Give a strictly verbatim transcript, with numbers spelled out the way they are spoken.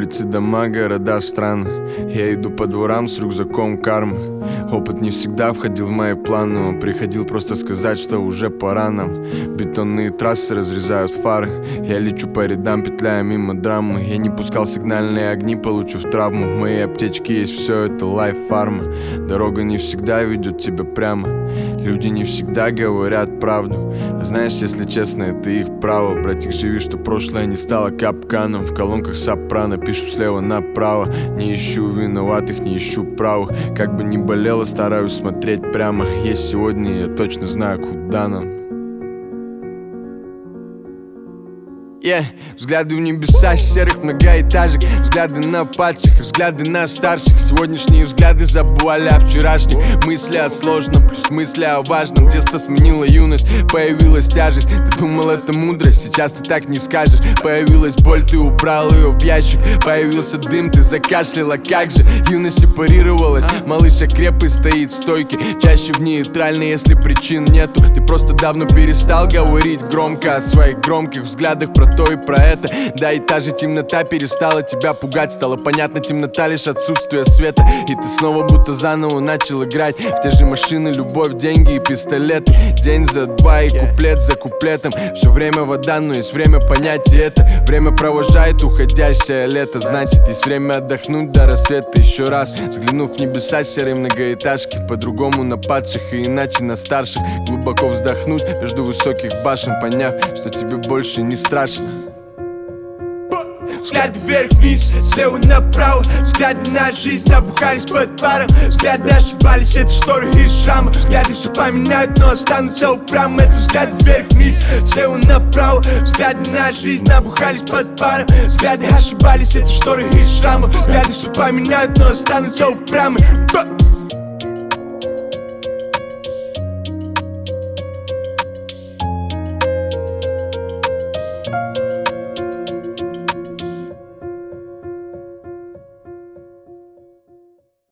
Улицы, дома, города, страны. Я иду по дворам с рюкзаком кармы. Опыт не всегда входил в мои планы. Он приходил просто сказать, что уже пора нам. Бетонные трассы разрезают фары. Я лечу по рядам, петляя мимо драмы. Я не пускал сигнальные огни, получив травму. В моей аптечке есть все, это лайф-фарма. Дорога не всегда ведет тебя прямо. Люди не всегда говорят правду. Знаешь, если честно, это их право. Братик, живи, что прошлое не стало капканом. В колонках сопрано, пишу слева направо. Не ищу виноватых, не ищу правых. Как бы ни болело, стараюсь смотреть прямо. Есть сегодня, я точно знаю, куда нам. Yeah. Взгляды в небеса серых многоэтажек. Взгляды на падших, взгляды на старших. Сегодняшние взгляды забывали о вчерашних. Мысли о сложном, плюс мысли о важном. Детство сменило юность, появилась тяжесть. Ты думал, это мудрость, сейчас ты так не скажешь. Появилась боль, ты убрал ее в ящик. Появился дым, ты закашляла, как же. Юность сепарировалась, малыш окреп и стоит в стойке. Чаще в нейтральной, если причин нету. Ты просто давно перестал говорить громко о своих громких взглядах про то и про это. Да, и та же темнота перестала тебя пугать. Стало понятно, темнота лишь отсутствие света. И ты снова будто заново начал играть в те же машины, любовь, деньги и пистолеты. День за два и куплет за куплетом. Все время вода, но есть время понять и это. Время провожает уходящее лето. Значит, есть время отдохнуть до рассвета еще раз. Взглянув в небеса серой многоэтажки. По-другому на падших и иначе на старших. Глубоко вздохнуть между высоких башен, поняв, что тебе больше не страшно. Взгляды вверх-вниз, слева направо. Взгляды на жизнь набухались под паром. Взгляды ошибались, это шторы и шрамы. Взгляды все поменяют, но останутся упрямы. Это взгляды вверх-вниз, слева направо. Взгляды на жизнь набухались под паром. Взгляды ошибались, это шторы и шрамы. Взгляды все поменяют, но останутся упрямы.